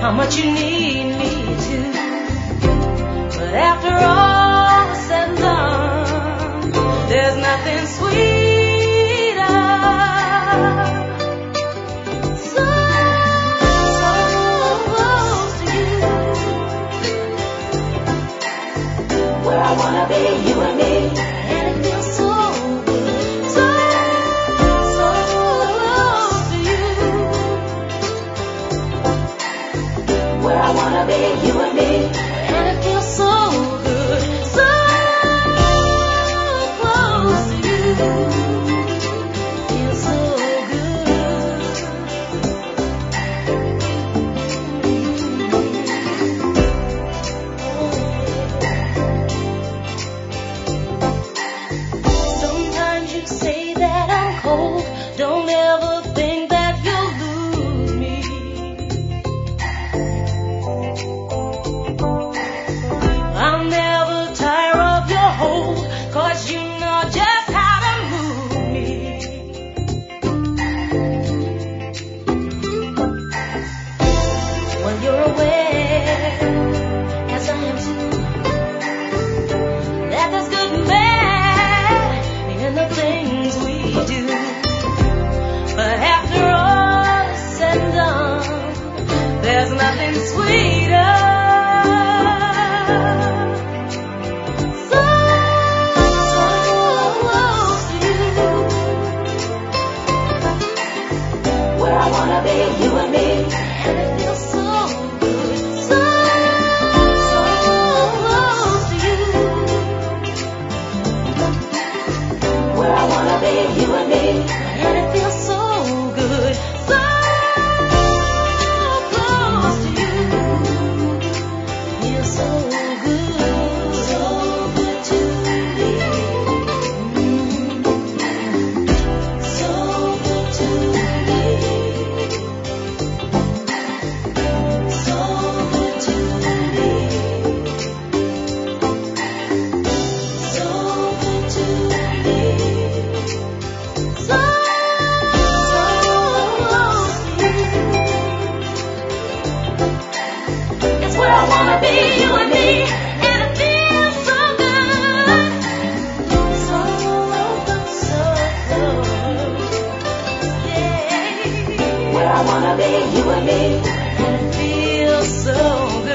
how much you need me to. But after all is said and done, there's nothing sweeter. So close to you, where I wanna be, you and me, and it feels so good, so close to you, where I wanna be, you and me, and it feels so good, so close to you, feels so good. Sometimes you say that I'm cold, don't ever think that you'll lose me. I'll never tire of your hold, 'cause you know just how to move me. When you're aware, as I am too, that there's good and bad in the things we do. But after all is said and done, there's nothing sweeter. So close to you, where I wanna be, you and me, and it feels so good, so close to you, where I wanna be, you and me, and it feels so good, so close to you, feels so good to me, so good to me, so good to me, so good to me, so close to you. It's where I wanna be, you and me, and it feels so good, so good, so close, yeah. Where I wanna be, you and me, and it feels so good.